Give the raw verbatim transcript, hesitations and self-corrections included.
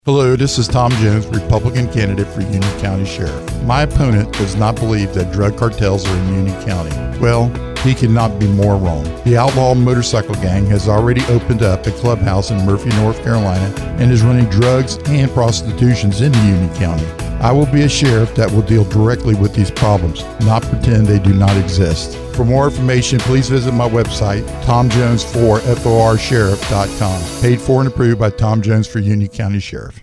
Hello, this is Tom Jones, Republican candidate for Union County Sheriff. My opponent does not believe that drug cartels are in Union County. Well, he cannot be more wrong. The outlaw motorcycle gang has already opened up a clubhouse in Murphy, North Carolina, and is running drugs and prostitutions into Union County. I will be a sheriff that will deal directly with these problems, not pretend they do not exist. For more information, please visit my website, tom jones for for sheriff dot com. Paid for and approved by Tom Jones for Union County Sheriff.